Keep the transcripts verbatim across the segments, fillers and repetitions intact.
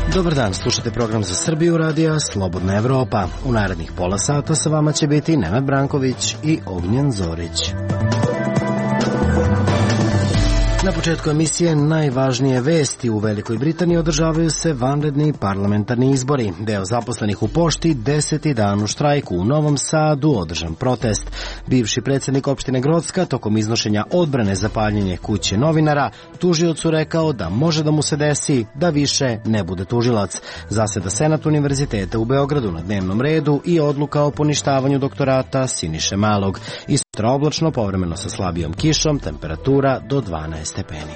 Dobar dan, slušate program za Srbiju radija Slobodna Evropa. U narednih pola sata sa vama će biti Nemet Branković i Ognjen Zorić. Na početku emisije najvažnije vesti. U Velikoj Britaniji održavaju se vanredni parlamentarni izbori. Deo zaposlenih u pošti deseti dan u štrajku. U Novom Sadu održan protest. Bivši predsjednik opštine Grocka tokom iznošenja odbrane za paljenje kuće novinara tužiocu rekao da može da mu se desi da više ne bude tužilac. Zaseda Senat Univerziteta u Beogradu na dnevnom redu i odluka o poništavanju doktorata Siniše Malog. I sutra oblačno, povremeno sa slabijom kišom, temperatura do dvanaest stepeni.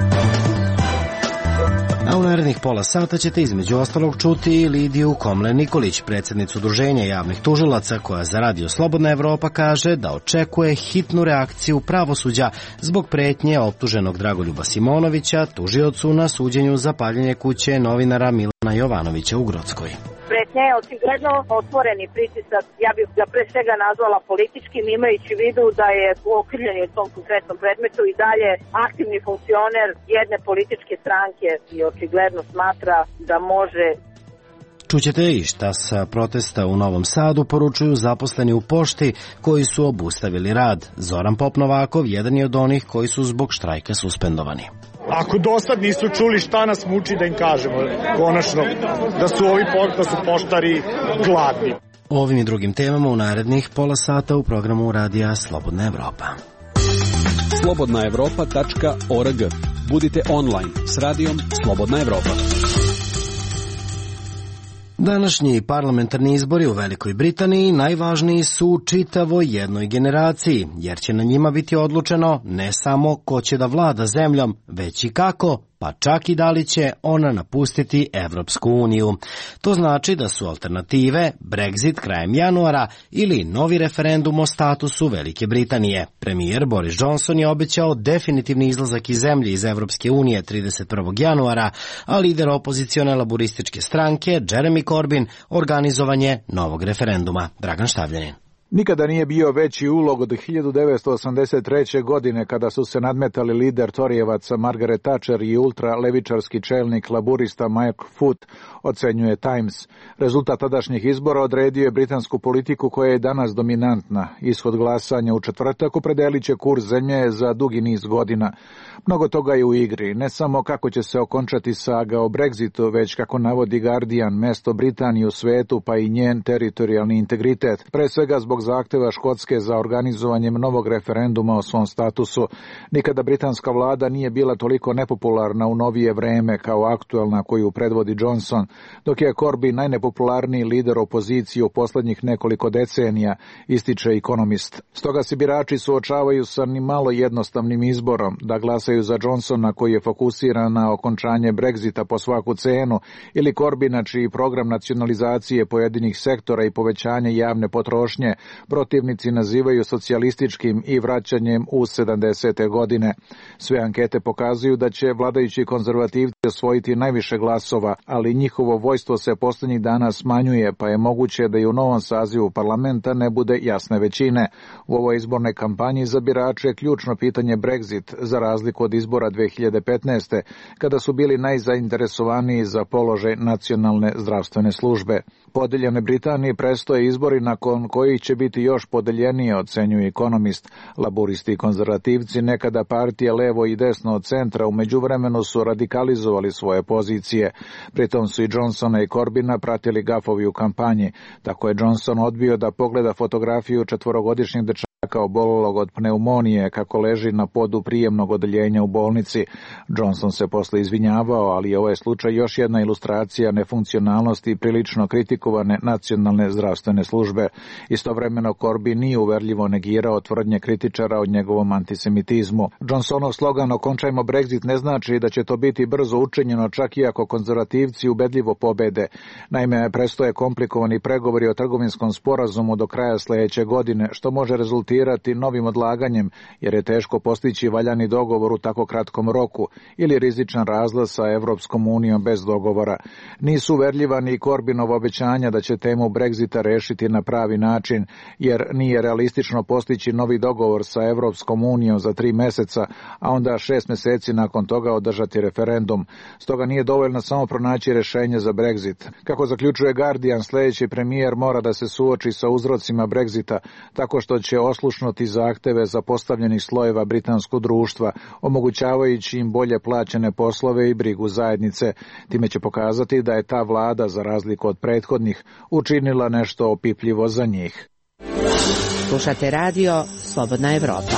A u narednih pola sata ćete između ostalog čuti i Lidiju Komlen-Nikolić, predsjednicu Udruženja javnih tužilaca, koja za radio Slobodna Evropa kaže da očekuje hitnu reakciju pravosuđa zbog pretnje optuženog Dragoljuba Simonovića, tužiocu na suđenju za paljenje kuće novinara Milana Jovanovića u Grockoj. Pretnja je očigledno otvoreni pritisak, ja bih ga pre svega nazvala političkim, imajući u vidu da je okrivljeni u tom konkretnom predmetu i dalje aktivni funkcioner jedne političke stranke i očigledno smatra da može. Čućete i šta sa protesta u Novom Sadu poručuju zaposleni u pošti koji su obustavili rad. Zoran Pop-Novakov jedan je od onih koji su zbog štrajka suspendovani. Ako do sad nisu čuli šta nas muči da im kažemo, konačno, da su ovi da su poštari gladni. O ovim i drugim temama u narednih pola sata u programu radija Slobodna Evropa. slobodna evropa tačka org. Budite online s radijom Slobodna Evropa. Današnji parlamentarni izbori u Velikoj Britaniji najvažniji su u čitavoj jednoj generaciji, jer će na njima biti odlučeno ne samo ko će da vlada zemljom, već i kako, pa čak i da li će ona napustiti Evropsku uniju. To znači da su alternative Brexit krajem januara ili novi referendum o statusu Velike Britanije. Premijer Boris Johnson je obećao definitivni izlazak iz zemlje iz Evropske unije trideset prvog januara, a lider opozicione laburističke stranke Jeremy Corbyn organizovanje novog referenduma. Dragan Štavljanin. Nikada nije bio veći ulog od hiljadu devetsto osamdeset treće. godine kada su se nadmetali lider Torijevaca Margaret Thatcher i ultralevičarski čelnik laburista Mike Foot, ocenjuje Times. Rezultat tadašnjih izbora odredio je britansku politiku koja je danas dominantna. Ishod glasanja u četvrtak opredelit će kurs zemlje za dugi niz godina. Mnogo toga je u igri, ne samo kako će se okončati saga o Brexitu, već kako navodi Guardian, mesto Britanije u svetu pa i njen teritorijalni integritet, pre svega zbog zahteva Škotske za organizovanjem novog referenduma o svom statusu. Nikada britanska vlada nije bila toliko nepopularna u novije vreme kao aktuelna koju predvodi Johnson, dok je Corbyn najnepopularniji lider opozicije u poslednjih nekoliko decenija, ističe Economist. Stoga se birači suočavaju sa ni malo jednostavnim izborom, da glasaju za Johnsona koji je fokusiran na okončanje Brexita po svaku cenu ili Corbyna čiji program nacionalizacije pojedinih sektora i povećanje javne potrošnje protivnici nazivaju socijalističkim i vraćanjem u sedamdesete. godine. Sve ankete pokazuju da će vladajući konzervativci osvojiti najviše glasova, ali njihovo vojstvo se posljednjih dana smanjuje, pa je moguće da i u novom sazivu parlamenta ne bude jasne većine. U ovoj izbornoj kampanji za birače je ključno pitanje Brexit, za razliku od izbora dve hiljade petnaeste. kada su bili najzainteresovaniji za položaj nacionalne zdravstvene službe. Podeljene Britanije prestoje izbori nakon kojih će biti još podeljenije, ocenjuje Economist. Laburisti i konzervativci, nekada partije levo i desno od centra, u međuvremenu su radikalizovali svoje pozicije. Pritom su i Johnsona i Corbyna pratili gafovi u kampanji. Tako je Johnson odbio da pogleda fotografiju četvorogodišnjeg dečaka obolelog od pneumonije kako leži na podu prijemnog odeljenja u bolnici. Johnson se posle izvinjavao, ali ovo je slučaj još jedna ilustracija nefunkcionalnosti prilično kritikovane nacionalne zdravstvene službe. Istovremeno Corbyn nije uverljivo negirao tvrdnje kritičara o njegovom antisemitizmu. Johnsonov slogan "Okončajmo Brexit" ne znači da će to biti brzo učinjeno, čak i ako konzervativci ubedljivo pobede. Naime, prestoje komplikovani pregovori o trgovinskom sporazumu do kraja sledeće godine, što može rezultirati argumentirati novim odlaganjem, jer je teško postići valjani dogovor u tako kratkom roku, ili rizičan razlaz sa Evropskom unijom bez dogovora. Nisu uverljiva ni Corbynova obećanja da će temu Brexita rešiti na pravi način, jer nije realistično postići novi dogovor sa Evropskom unijom za tri meseca, a onda šest meseci nakon toga održati referendum. Stoga nije dovoljno samo pronaći rešenje za Brexit. Kako zaključuje Guardian, sljedeći premijer mora da se suoči sa uzrocima Brexita tako što će oslušnuti zahteve zapostavljenih slojeva britanskog društva, omogućavajući im bolje plaćene poslove i brigu zajednice. Time će pokazati da je ta vlada, za razliku od prethodnih, učinila nešto opipljivo za njih. Slušate radio Slobodna Evropa.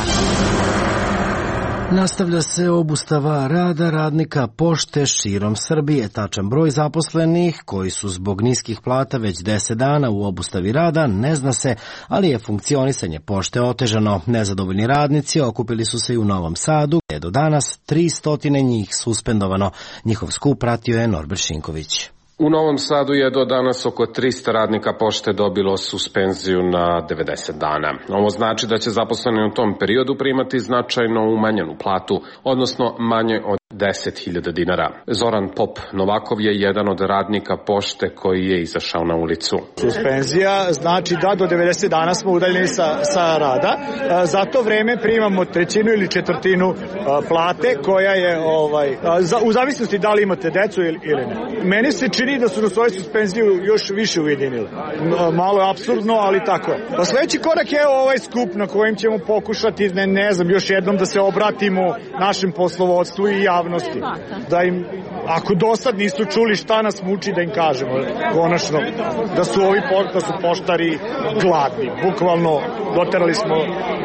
Nastavlja se obustava rada radnika pošte širom Srbije. Tačan broj zaposlenih koji su zbog niskih plata već deset dana u obustavi rada ne zna se, ali je funkcionisanje pošte otežano. Nezadovoljni radnici okupili su se i u Novom Sadu, gdje je do danas tristo njih suspendovano. Njihov skup pratio je Norbert Šinković. U Novom Sadu je do danas oko tristo radnika pošte dobilo suspenziju na devedeset dana. Ovo znači da će zaposleni u tom periodu primati značajno umanjenu platu, odnosno manje od deset hiljada dinara. Zoran Pop Novakov je jedan od radnika pošte koji je izašao na ulicu. Suspenzija znači da do devedeset dana smo udaljeni sa, sa rada. Za to vreme primamo trećinu ili četvrtinu plate koja je ovaj, u zavisnosti da li imate decu ili, ili ne. Meni se čini da su na svoju suspenziju još više ujedinili. Malo je apsurdno, ali tako je. Pa sledeći korak je ovaj skup na kojem ćemo pokušati, ne, ne znam, još jednom da se obratimo našem poslovodstvu i javnosti. Da im, ako do sad nisu čuli šta nas muči, da im kažemo konačno da su ovi da su poštari gladni. Bukvalno doterali smo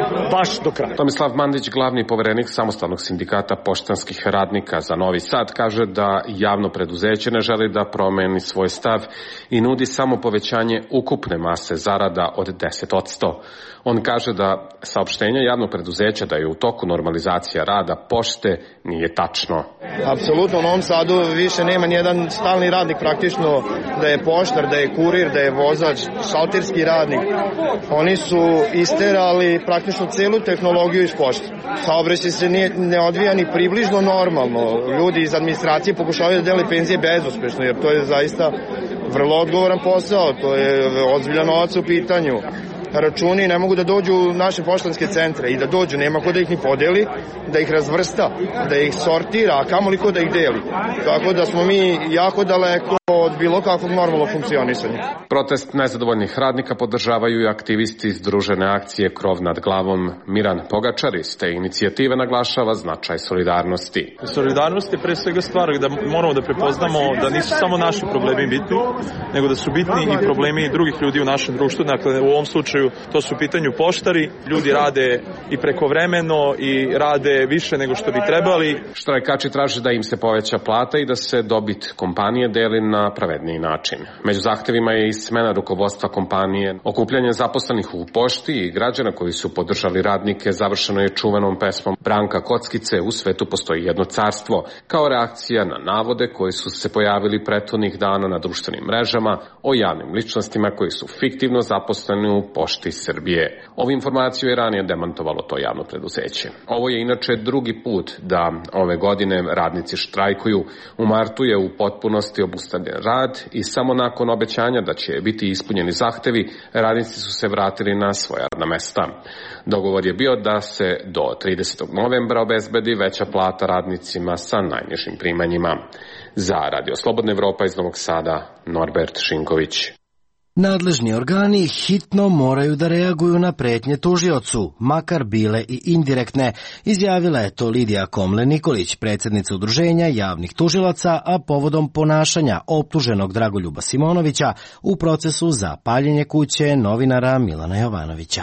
baš do kraja. Tomislav Mandić, glavni poverenik Samostalnog sindikata poštanskih radnika za Novi Sad, kaže da javno preduzeće ne želi da promeni svoj stav i nudi samo povećanje ukupne mase zarada od deset posto. On kaže da saopštenje javnog preduzeća da je u toku normalizacija rada pošte nije tačno. Apsolutno u Novom Sadu više nema nijedan stalni radnik praktično da je poštar, da je kurir, da je vozač, šalterski radnik. Oni su isterali praktično celu tehnologiju iz pošte. Saobraćaj se nije, ne odvija ni približno normalno. Ljudi iz administracije pokušavaju da dele penzije bezuspešno, jer to je zaista vrlo odgovoran posao, to je ozbiljan novac u pitanju. Računi ne mogu da dođu u naše poštanske centre i da dođu, nema ko da ih ni podeli, da ih razvrsta, da ih sortira, a kamoli ko da ih deli. Tako da smo mi jako daleko od bilo kakvog normalnog funkcionisanja. Protest nezadovoljnih radnika podržavaju i aktivisti iz Združene akcije Krov nad glavom. Miran Pogačar iz te inicijative naglašava značaj solidarnosti. Solidarnost je pre svega stvar da moramo da prepoznamo da nisu samo naši problemi bitni, nego da su bitni i problemi drugih ljudi u našem društvu. Dakle, u ovom slučaju to su u pitanju poštari. Ljudi rade i prekovremeno i rade više nego što bi trebali. Štrajkači traže da im se poveća plata i da se dobit kompanije deli na pravedniji način. Među zahtevima je i smena rukovodstva kompanije, okupljanje zaposlenih u pošti i građana koji su podržali radnike završeno je čuvenom pesmom Branka Kockice U svetu postoji jedno carstvo, kao reakcija na navode koji su se pojavili prethodnih dana na društvenim mrežama o javnim ličnostima koji su fiktivno zaposleni u pošti Srbije. Ovu informaciju je ranije demantovalo to javno preduzeće. Ovo je inače drugi put da ove godine radnici štrajkuju. U martu je u potpunosti obustavljen rad i samo nakon obećanja da će biti ispunjeni zahtevi, radnici su se vratili na svoja radna mesta. Dogovor je bio da se do tridesetog novembra obezbedi veća plata radnicima sa najnižim primanjima. Za Radio Slobodna Evropa iz Novog Sada, Norbert Šinković. Nadležni organi hitno moraju da reaguju na pretnje tužiocu, makar bile i indirektne, izjavila je to Lidija Komle-Nikolić, predsjednica Udruženja javnih tužilaca, a povodom ponašanja optuženog Dragoljuba Simonovića u procesu za paljenje kuće novinara Milana Jovanovića.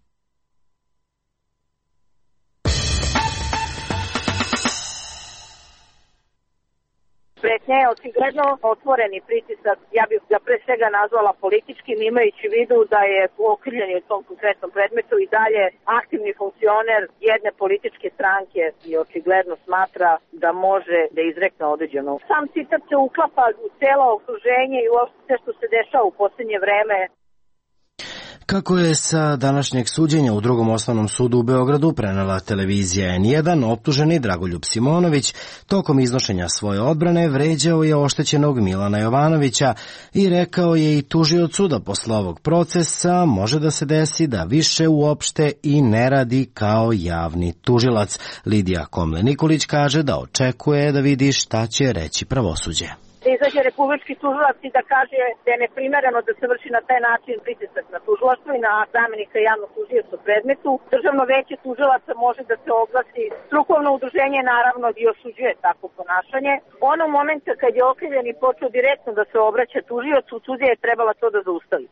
Pretnja je očigledno otvoreni pritisak, ja bih ga pre svega nazvala političkim, imajući vidu da je okrivljeni u tom konkretnom predmetu i dalje aktivni funkcioner jedne političke stranke i očigledno smatra da može da izrekne određeno. Sam citat se uklapa u celo okruženje i uopšte sve što se dešava u posljednje vreme. Kako je sa današnjeg suđenja u drugom osnovnom sudu u Beogradu prenela televizija N jedan, optuženi Dragoljub Simonović tokom iznošenja svoje odbrane vređao je oštećenog Milana Jovanovića i rekao je i tužiocu da posle ovog procesa može da se desi da više uopšte i ne radi kao javni tužilac. Lidija Komle-Nikolić kaže da očekuje da vidi šta će reći pravosuđe. Da izađe republički tužilac i da kaže da je neprimereno da se vrši na taj način pritisak na tužilaštvo i na zamenika javnog tužioca u predmetu. Državno veće tužilaca može da se oglasi. Strukovno udruženje naravno i osuđuje takvo ponašanje. Onog momenta kad je okrivljeni počeo direktno da se obraća tužiocu, sudija je trebala to da zaustavi.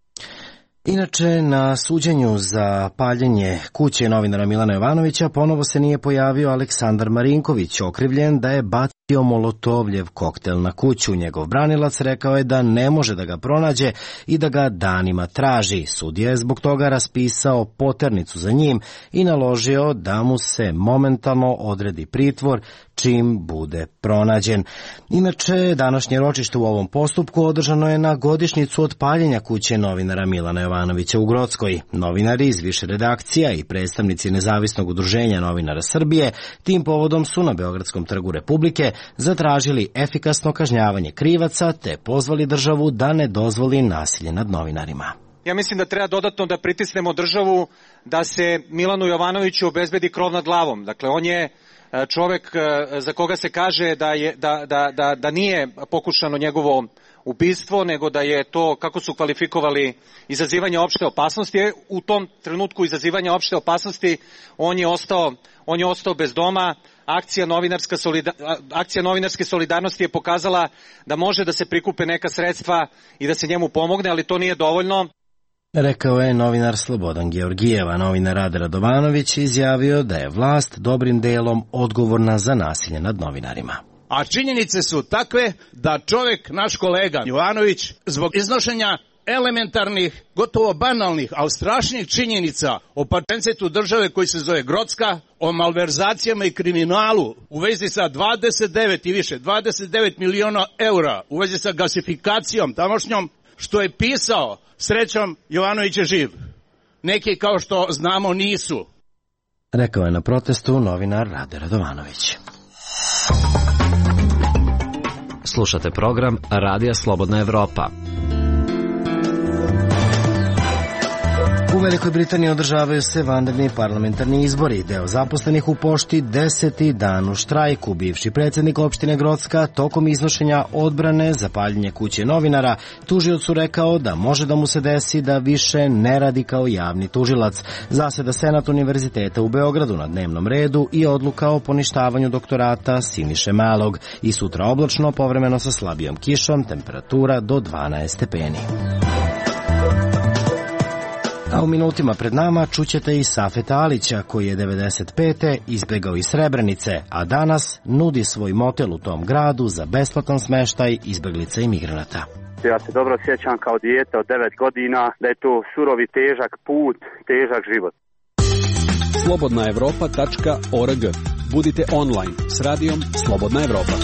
Inače, na suđenju za paljenje kuće novinara Milana Jovanovića ponovo se nije pojavio Aleksandar Marinković, okrivljen da je bacio molotovljev koktel na kuću. Njegov branilac rekao je da ne može da ga pronađe i da ga danima traži. Sudija je zbog toga raspisao poternicu za njim i naložio da mu se momentalno odredi pritvor čim bude pronađen. Inače, današnje ročište u ovom postupku održano je na godišnjicu od paljenja kuće novinara Milana Jovanovića u Grockoj. Novinari iz više redakcija i predstavnici Nezavisnog udruženja novinara Srbije tim povodom su na Beogradskom trgu Republike zatražili efikasno kažnjavanje krivaca te pozvali državu da ne dozvoli nasilje nad novinarima. Ja mislim da treba dodatno da pritisnemo državu da se Milanu Jovanoviću obezbedi krov nad glavom. Dakle, on je čovek za koga se kaže da, je, da, da, da, da nije pokušano njegovo ubistvo, nego da je to, kako su kvalifikovali, izazivanje opšte opasnosti. U tom trenutku izazivanja opšte opasnosti on je ostao, on je ostao bez doma. Akcija, novinarska solida, akcija novinarske solidarnosti je pokazala da može da se prikupe neka sredstva i da se njemu pomogne, ali to nije dovoljno. Rekao je novinar Slobodan Georgijeva. Novinar Rade Radovanović izjavio da je vlast dobrim delom odgovorna za nasilje nad novinarima. A činjenice su takve da čovjek, naš kolega Jovanović, zbog iznošenja elementarnih, gotovo banalnih, ali strašnih činjenica o patencetu države koji se zove Grocka, o malverzacijama i kriminalu u vezi sa dvadeset devet i više, dvadeset devet miliona eura, u vezi sa gasifikacijom tamošnjom, što je pisao, srećom Jovanović je živ. Neki, kao što znamo, nisu. Rekao je na protestu novinar Rade Radovanović. Slušate program Radija Slobodna Evropa. U Velikoj Britaniji održavaju se vanredni parlamentarni izbori. Deo zaposlenih u pošti deseti dan u štrajku. Bivši predsjednik opštine Grocka tokom iznošenja odbrane za paljenje kuće novinara tužiocu rekao da može da mu se desi da više ne radi kao javni tužilac. Zaseda Senat Univerziteta u Beogradu na dnevnom redu i odluka o poništavanju doktorata Siniše Malog. I sutra oblačno, povremeno sa slabijom kišom, temperatura do dvanaest stepeni. A u minutima pred nama čućete i Safeta Alića, koji je devedeset pete izbegao iz Srebrenice, a danas nudi svoj motel u tom gradu za besplatan smeštaj izbeglica i migranata. Ja se dobro sjećam kao dijete od devet godina da je to surovi težak put, težak život. slobodna evropa tačka org. Budite online s radijom Slobodna Evropa.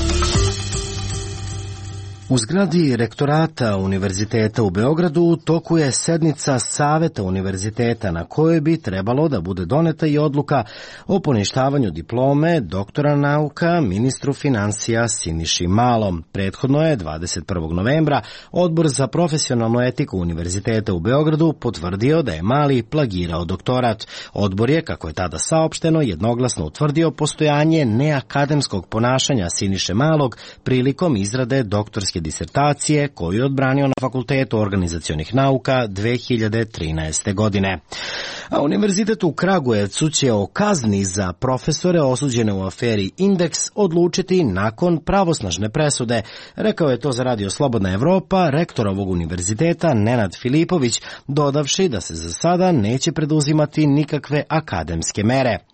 U zgradi rektorata Univerziteta u Beogradu u toku je sednica Saveta Univerziteta na kojoj bi trebalo da bude doneta i odluka o poništavanju diplome doktora nauka ministru finansija Siniši Malom. Prethodno je dvadeset prvog novembra Odbor za profesionalnu etiku Univerziteta u Beogradu potvrdio da je Mali plagirao doktorat. Odbor je, kako je tada saopšteno, jednoglasno utvrdio postojanje neakademskog ponašanja Siniše Malog prilikom izrade doktorske disertacije koju je odbranio na Fakultetu organizacionih nauka dve hiljade trinaeste. godine. A Univerzitet u Kragujevcu će o kazni za profesore osuđene u aferi Indeks odlučiti nakon pravosnažne presude. Rekao je to za Radio Slobodna Evropa rektor ovog univerziteta Nenad Filipović, dodavši da se za sada neće preduzimati nikakve akademske mere.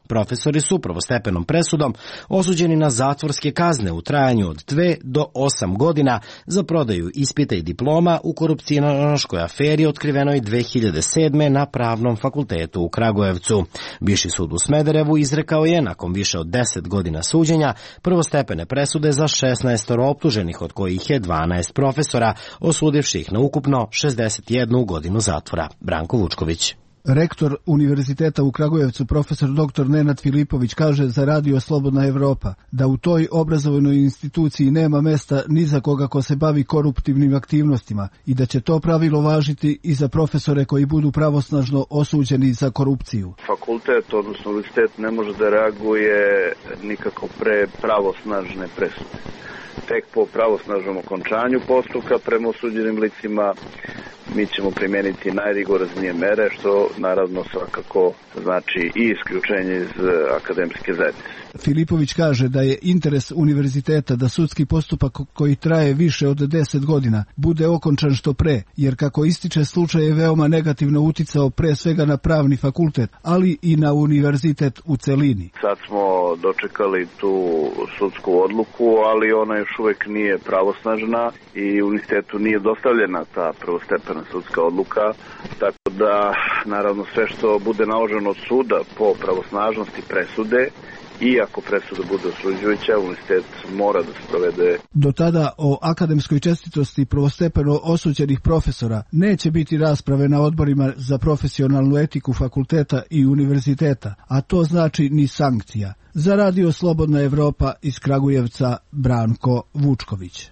Profesori su prvostepenom presudom osuđeni na zatvorske kazne u trajanju od dve do osam godina za prodaju ispita i diploma u korupcionaškoj aferi otkrivenoj dve hiljade sedme. na Pravnom fakultetu u Kragujevcu. Viši sud u Smederevu izrekao je, nakon više od deset godina suđenja, prvostepene presude za šesnaest optuženih, od kojih je dvanaest profesora, osudivši ih na ukupno šezdeset jednu godinu zatvora. Branko Vučković. Rektor Univerziteta u Kragujevcu, profesor doktor Nenad Filipović, kaže za Radio Slobodna Evropa da u toj obrazovnoj instituciji nema mesta ni za koga ko se bavi koruptivnim aktivnostima i da će to pravilo važiti i za profesore koji budu pravosnažno osuđeni za korupciju. Fakultet, odnosno univerzitet, ne može da reaguje nikako pre pravosnažne presude. Tek po pravosnažnom okončanju postupka prema osuđenim licima mi ćemo primijeniti najrigoroznije mere, što naravno svakako znači i isključenje iz akademske zajednice. Filipović kaže da je interes univerziteta da sudski postupak koji traje više od deset godina bude okončan što pre, jer kako ističe slučaj je veoma negativno uticao pre svega na pravni fakultet, ali i na univerzitet u celini. Sad smo dočekali tu sudsku odluku, ali ona još uvek nije pravosnažna i univerzitetu nije dostavljena ta prvostepena sudska odluka, tako da naravno sve što bude naloženo od suda po pravosnažnosti presude, i ako presuda bude osuđujuća, univerzitet mora da se provede. Do tada o akademskoj čestitosti prvostepeno osuđenih profesora neće biti rasprave na odborima za profesionalnu etiku fakulteta i univerziteta, a to znači ni sankcija. Za Radio Slobodna Evropa iz Kragujevca, Branko Vučković.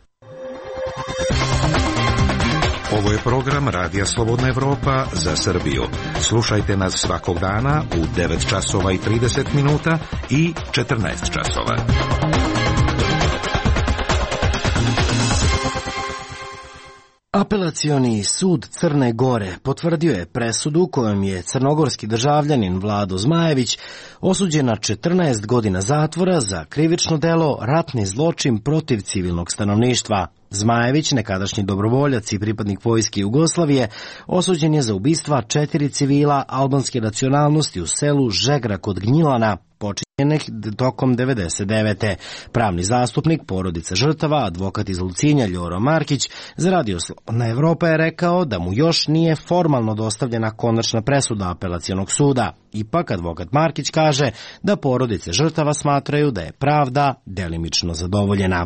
Ovo je program Radija Slobodna Evropa za Srbiju. Slušajte nas svakog dana u devet časova i trideset minuta i četrnaest časova. Apelacioni sud Crne Gore potvrdio je presudu kojom je crnogorski državljanin Vlado Zmajević osuđen na četrnaest godina zatvora za krivično delo ratni zločin protiv civilnog stanovništva. Zmajević, nekadašnji dobrovoljac i pripadnik vojske Jugoslavije, osuđen je za ubistva četiri civila albanske nacionalnosti u selu Žegra kod Gnjilana, počinjenih tokom devedeset devete. Pravni zastupnik porodice žrtava, advokat iz Ulcinja Ljoro Markić, za Radio Slobodna Evropa je rekao da mu još nije formalno dostavljena konačna presuda apelacionog suda. Ipak, advokat Markić kaže da porodice žrtava smatraju da je pravda delimično zadovoljena.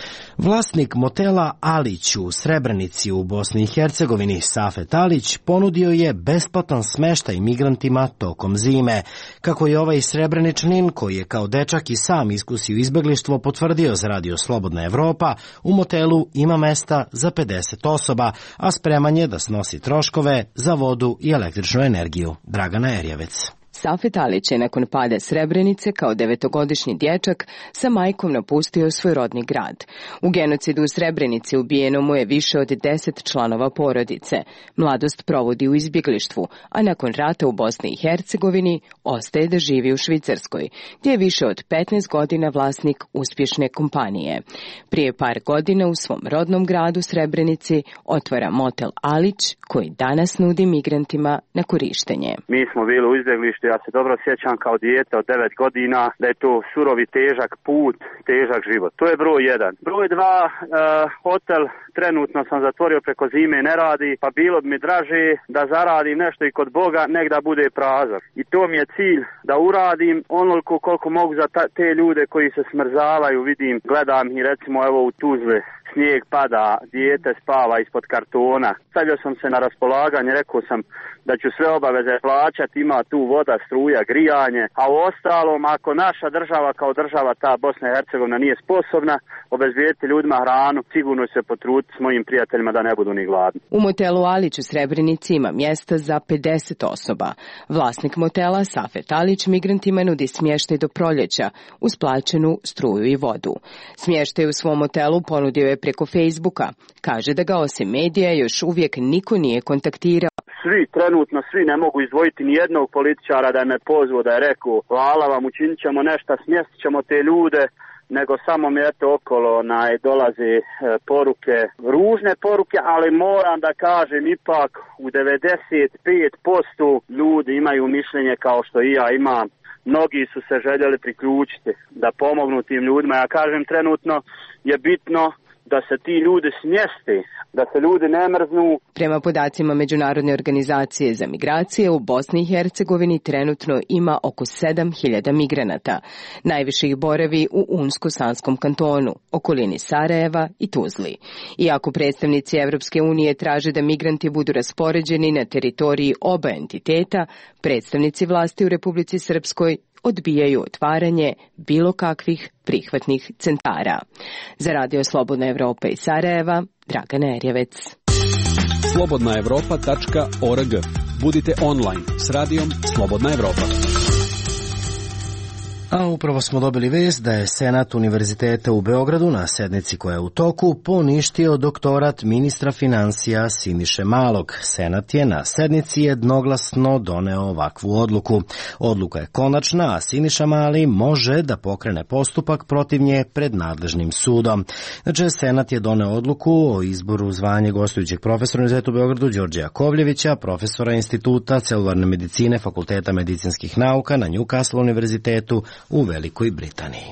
Vlasnik motela Alić u Srebrenici u Bosni i Hercegovini, Safet Alić, ponudio je besplatan smeštaj migrantima tokom zime. Kako je ovaj Srebreničanin, koji je kao dečak i sam iskusio izbeglištvo, potvrdio za Radio Slobodna Evropa, u motelu ima mesta za pedeset osoba, a spreman je da snosi troškove za vodu i električnu energiju. Dragana Erjevec. Safet Alić je nakon pada Srebrenice kao devetogodišnji dječak sa majkom napustio svoj rodni grad. U genocidu u Srebrenici ubijeno mu je više od deset članova porodice. Mladost provodi u izbjeglištvu, a nakon rata u Bosni i Hercegovini ostaje da živi u Švicarskoj, gdje je više od petnaest godina vlasnik uspješne kompanije. Prije par godina u svom rodnom gradu Srebrenici otvara motel Alić, koji danas nudi migrantima na korištenje. Mi smo bili u izbjeglištu. Ja se dobro sjećam kao dijete od devet godina da je to surovi težak put, težak život. To je broj jedan. Broj dva, uh, hotel trenutno sam zatvorio preko zime, ne radi, pa bilo bi mi draže da zaradim nešto i kod Boga, nek da bude prazan. I to mi je cilj, da uradim onoliko koliko mogu za ta, te ljude koji se smrzavaju, vidim, gledam i recimo evo u Tuzli. Snijeg pada, dijete spava ispod kartona. Stavio sam se na raspolaganje, rekao sam da ću sve obaveze plaćati, ima tu voda, struja, grijanje, a u ostalom, ako naša država kao država, ta Bosna i Hercegovina, nije sposobna obezbijediti ljudima hranu, sigurno se potruditi s mojim prijateljima da ne budu ni gladni. U motelu Alić u Srebrenici ima mjesta za pedeset osoba. Vlasnik motela, Safet Alić, migrantima nudi smještaj do proljeća, uz plaćenu struju i vodu. Smještaj u svom motelu ponudio je preko Facebooka. Kaže da ga osim medija još uvijek niko nije kontaktirao. Svi, trenutno svi ne mogu izdvojiti ni jednog političara da me pozvao, da je rekao hvala vam, učinit ćemo nešto, smjestit ćemo te ljude, nego samo mi eto okolo onaj, dolaze e, poruke, ružne poruke, ali moram da kažem ipak u devedeset pet posto ljudi imaju mišljenje kao što i ja imam. mnogi su se željeli priključiti da pomognu tim ljudima. Ja kažem, trenutno je bitno da se ti ljudi smjeste, da se ljudi ne mrznu. Prema podacima Međunarodne organizacije za migracije, u Bosni i Hercegovini trenutno ima oko sedam hiljada migranata. Najviše ih boravi u Unsko-Sanskom kantonu, okolini Sarajeva i Tuzli. Iako predstavnici Evropske unije traže da migranti budu raspoređeni na teritoriji oba entiteta, predstavnici vlasti u Republici Srpskoj odbijaju otvaranje bilo kakvih prihvatnih centara. Za Radio Slobodna Evropa iz Sarajeva, Dragana Erjevec. slobodna evropa tačka org. Budite online s radijom Slobodna Evropa. A upravo smo dobili vest da je Senat Univerziteta u Beogradu na sednici koja je u toku poništio doktorat ministra finansija Siniše Malog. Senat je na sednici jednoglasno doneo ovakvu odluku. Odluka je konačna, a Siniša Mali može da pokrene postupak protiv nje pred nadležnim sudom. Znači, Senat je doneo odluku o izboru zvanje gostujućeg profesora Univerziteta u Beogradu Đorđe Jakovljevića, profesora Instituta celularne medicine Fakulteta medicinskih nauka na Newcastle univerzitetu u Velikoj Britaniji.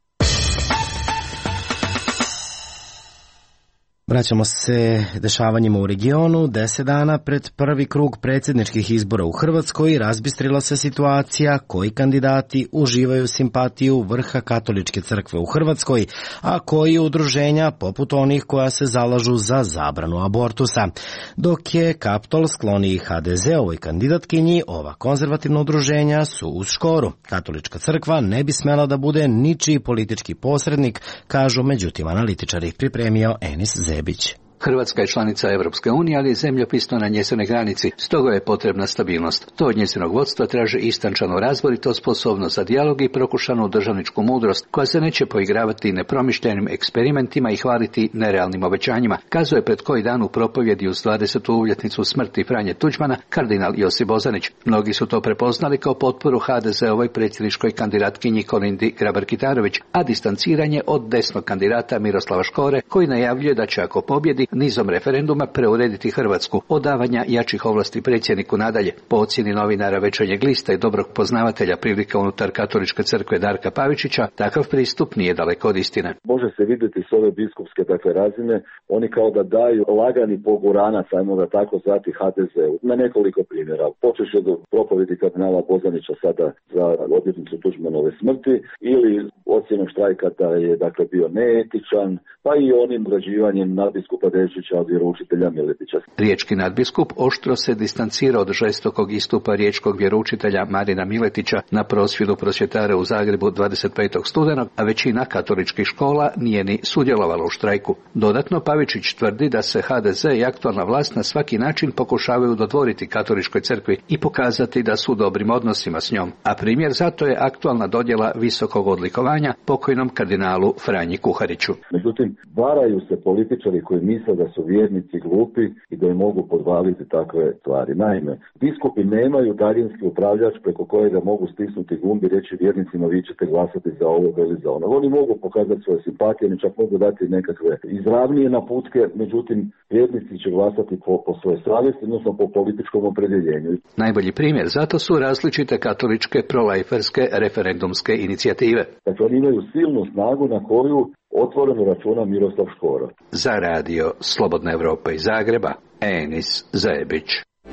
Vraćamo se dešavanjima u regionu. Deset dana pred prvi krug predsjedničkih izbora u Hrvatskoj razbistrila se situacija koji kandidati uživaju simpatiju vrha katoličke crkve u Hrvatskoj, a koji udruženja poput onih koja se zalažu za zabranu abortusa. Dok je Kaptol skloniji ha de ze-ovoj kandidatkinji, ova konzervativna udruženja su uz škoru. Katolička crkva ne bi smela da bude ničiji politički posrednik, kažu međutim analitičari. Pripremio Enis Zebić. Hrvatska je članica Evropske unije, ali je zemljopisno na njezinoj granici, stoga je potrebna stabilnost. To od njezinog vodstva traže istančanu razboritost, sposobnost za dijalog i prokušanu državničku mudrost, koja se neće poigravati nepromišljenim eksperimentima i hvaliti nerealnim obećanjima, kazuje pred koji dan u propovjedi uz dvadesetu uvjetnicu smrti Franje Tuđmana kardinal Josip Bozanić. Mnogi su to prepoznali kao potporu ha de ze-ovoj predsjedničkoj kandidatkinji Kolindi Grabar-Kitarović, a distanciranje od desnog kandidata Miroslava Škore, koji najavljuje da će ako pobjedi nizom referenduma preurediti Hrvatsku od davanja jačih ovlasti predsjedniku nadalje. Po ocjeni novinara Večernjeg lista i dobrog poznavatelja prilika unutar katoličke crkve Darka Pavičića, takav pristup nije daleko od istine. Može se vidjeti s ove biskupske dakle razine, oni kao da daju lagani poguranac, ajmo da tako zvati ha de ze-u, na nekoliko primjera. Počeš od propovjedi kardinala Bozanića sada za odvjetnicu Tuđmanove smrti, ili ocjenom štrajka da je dakle bio neetičan, pa i onim građivanjem nadbiskupa Dešića od vjeroučitelja Miletića. Riječki nadbiskup oštro se distancira od žestokog istupa riječkog vjeroučitelja Marina Miletića na prosvjedu prosvjetara u Zagrebu dvadeset petog studenog, a većina katoličkih škola nije ni sudjelovala u štrajku. Dodatno, Pavičić tvrdi da se ha de ze i aktualna vlast na svaki način pokušavaju dodvoriti katoličkoj crkvi i pokazati da su u dobrim odnosima s njom, a primjer zato je aktualna dodjela visokog odlikovanja pokojnom kardinalu Franji Kuhariću. Međutim, varaju se političari koji misle da su vjernici glupi i da im mogu podvaliti takve stvari. Naime, biskupi nemaju daljinski upravljač preko kojega mogu stisnuti gumb i reći vjernicima vi ćete glasati za ovo ili za ono. Oni mogu pokazati svoje simpatije, oni čak mogu dati nekakve izravnije naputke, međutim vjernici će glasati po, po svoje savjesti, odnosno po političkom opredjeljenju. Najbolji primjer zato su različite katoličke prolajferske referendumske inicijative. Dakle, oni imaju silnu snagu na koju otvoreno računa Miroslav Škoro. Za radio Slobodna Evropa iz Zagreba, Enis Zebić.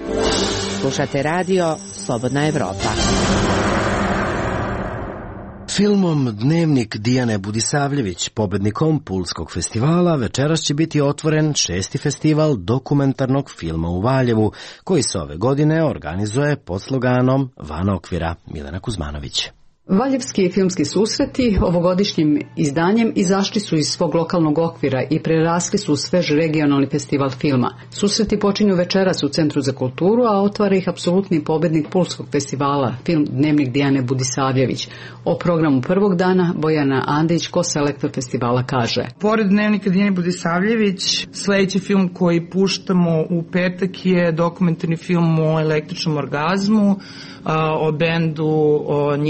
Slušate radio Slobodna Evropa. Filmom Dnevnik Dijane Budisavljević, pobednikom Pulskog festivala, večeras će biti otvoren šesti festival dokumentarnog filma u Valjevu, koji se ove godine organizuje pod sloganom Van okvira. Milena Kuzmanović. Valjevski filmski susreti ovogodišnjim izdanjem izašli su iz svog lokalnog okvira i prerasli su u svež regionalni festival filma. Susreti počinju večeras u Centru za kulturu, a otvara ih apsolutni pobednik Pulskog festivala, film Dnevnik Dijane Budisavljević. O programu prvog dana Bojana Andić, ko-selektor festivala, kaže: Pored Dnevnika Dijane Budisavljević, sljedeći film koji puštamo u petak je dokumentarni film o električnom orgazmu, o bendu, o njihovoj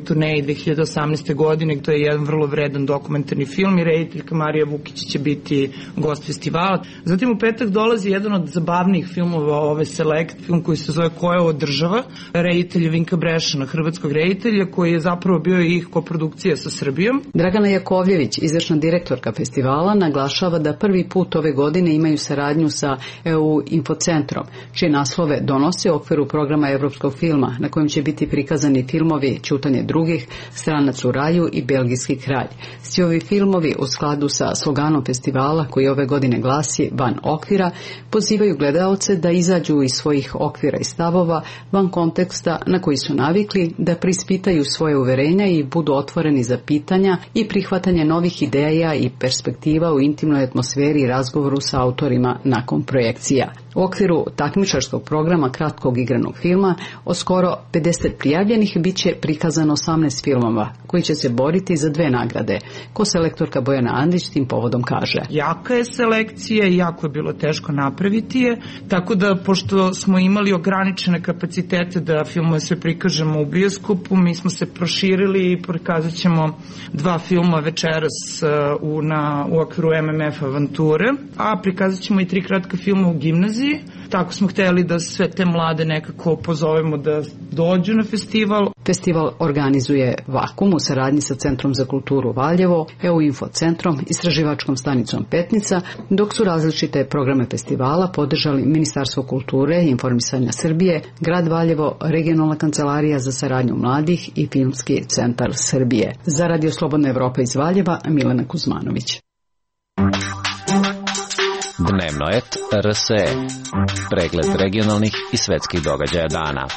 turneji dve hiljade osamnaeste. godine, to je jedan vrlo vredan dokumentarni film i rediteljka Marija Vukić će biti gost festivala. Zatim u petak dolazi jedan od zabavnijih filmova ove selekt, film koji se zove Ko je ovo država, reditelja Vinka Brešana, hrvatskog reditelja, koji je zapravo bio i koprodukcija sa Srbijom. Dragana Jakovljević, izvršna direktorka festivala, naglašava da prvi put ove godine imaju saradnju sa E U Infocentrom, čije naslove donose u okviru programa evropskog filma, na kojem će biti prikazani filmovi Ćutanje drugih, Stranac u raju i Belgijski kralj. Svi ovi filmovi u skladu sa sloganom festivala, koji ove godine glasi Van okvira, pozivaju gledaoce da izađu iz svojih okvira i stavova, van konteksta na koji su navikli, da prispitaju svoje uverenja i budu otvoreni za pitanja i prihvatanje novih ideja i perspektiva u intimnoj atmosferi i razgovoru sa autorima nakon projekcija. U okviru takmičarskog programa kratkog igranog filma od skoro pedeset prijavljenih bit će prikazano osamnaest filmova koji će se boriti za dve nagrade. Koselektorka Bojana Andrić tim povodom kaže: Jaka je selekcija i jako je bilo teško napraviti je, tako da pošto smo imali ograničene kapacitete da filmove sve prikažemo u bioskopu, mi smo se proširili i prikazat ćemo dva filma večeras u, na, u okviru M M F Avanture, a prikazat ćemo i tri kratka filma u gimnaziji. Tako smo hteli da sve te mlade nekako pozovemo da dođu na festival. Festival organizuje Vakum u saradnji sa Centrom za kulturu Valjevo, E U Infocentrom, istraživačkom stanicom Petnica, dok su različite programe festivala podržali Ministarstvo kulture i informisanja Srbije, Grad Valjevo, Regionalna kancelarija za saradnju mladih i Filmski centar Srbije. Za Radio Slobodna Evropa iz Valjeva, Milena Kuzmanović. Dnevno et R S E. Pregled regionalnih i svetskih događaja dana.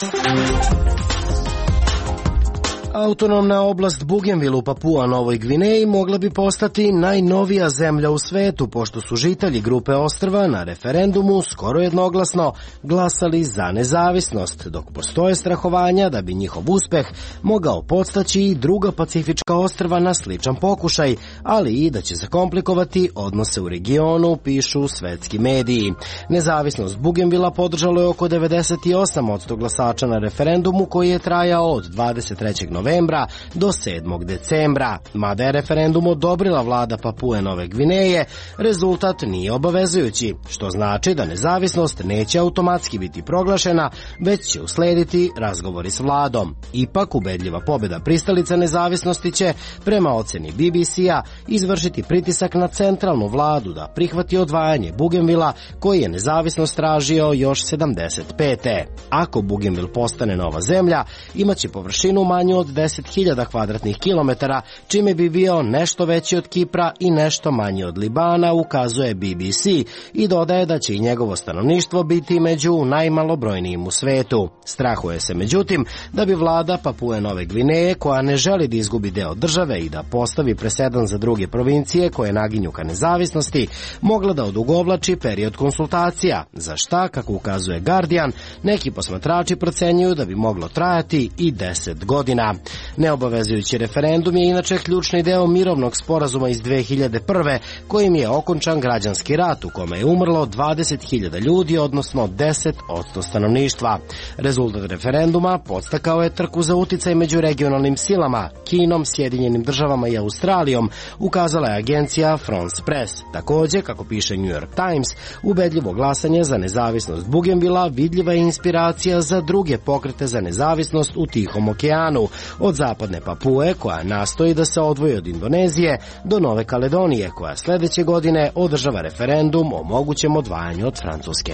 Autonomna oblast Bougainville u Papua Novoj Gvineji mogla bi postati najnovija zemlja u svetu, pošto su žitelji grupe ostrva na referendumu skoro jednoglasno glasali za nezavisnost, dok postoje strahovanja da bi njihov uspeh mogao podstaći i druga pacifička ostrva na sličan pokušaj, ali i da će zakomplikovati odnose u regionu, pišu svetski mediji. Nezavisnost Bougainvillea podržalo je oko devedeset osam posto glasača na referendumu koji je trajao od dvadeset trećeg novembra do sedmog decembra. Mada je referendum odobrila vlada Papue Nove Gvineje, rezultat nije obavezujući, što znači da nezavisnost neće automatski biti proglašena, već će uslediti razgovori s vladom. Ipak, ubedljiva pobjeda pristalica nezavisnosti će, prema oceni B B C-a, izvršiti pritisak na centralnu vladu da prihvati odvajanje Bougainvillea, koji je nezavisnost tražio još sedamdeset pete. Ako Bougainville postane nova zemlja, imaće površinu manju od deset hiljada kvadratnih kilometara, čime bi bio nešto veći od Kipra i nešto manji od Libana, ukazuje B B C, i dodaje da će i njegovo stanovništvo biti među najmalobrojnijim u svetu. Strahuje se, međutim, da bi vlada Papue Nove Gvineje, koja ne želi da izgubi deo države i da postavi presedan za druge provincije koje naginju ka nezavisnosti, mogla da odugovlači period konsultacija, za šta, kako ukazuje Guardian, neki posmatrači procenjuju da bi moglo trajati i deset godina. Neobavezujući referendum je inače ključni deo mirovnog sporazuma iz dve hiljade prve, kojim je okončan građanski rat u kome je umrlo dvadeset hiljada ljudi, odnosno deset posto stanovništva. Rezultat referenduma podstakao je trku za uticaj među regionalnim silama, Kinom, Sjedinjenim državama i Australijom, ukazala je agencija France Press. Takođe, kako piše New York Times, ubedljivo glasanje za nezavisnost Bougainvillea vidljiva je inspiracija za druge pokrete za nezavisnost u Tihom okeanu, od zapadne Papue, koja nastoji da se odvoji od Indonezije, do Nove Kaledonije, koja sledeće godine održava referendum o mogućem odvajanju od Francuske.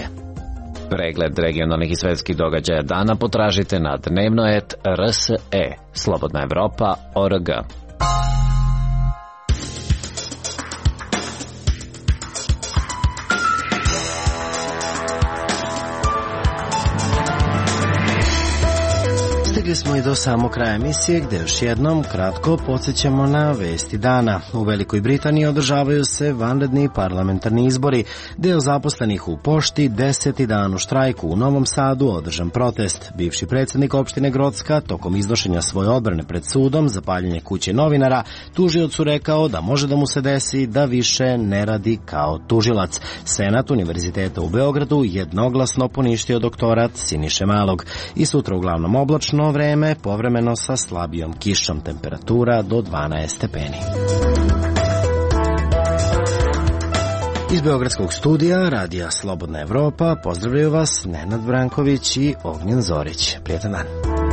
Pregled regionalnih i svetskih događaja dana potražite na dnevno et R S E. Slobodna Evropa, O R G. Stigli smo i do samog kraja emisije, gde još jednom kratko podsjećamo na vesti dana. U Velikoj Britaniji održavaju se vanredni parlamentarni izbori. Deo zaposlenih u pošti deseti dan u štrajku. U Novom Sadu održan protest. Bivši predsjednik opštine Grocka, tokom iznošenja svoje odbrane pred sudom za paljenje kuće novinara, tužiocu rekao da može da mu se desi da više ne radi kao tužilac. Senat Univerziteta u Beogradu jednoglasno poništio doktorat Siniše Malog. I sutra uglavnom oblačno, vreme, povremeno sa slabijom kišom, temperatura do dvanaest stepeni. Iz Beogradskog studija Radija Slobodna Evropa pozdravljaju vas Nenad Branković i Ognjen Zorić. Prijetan dan.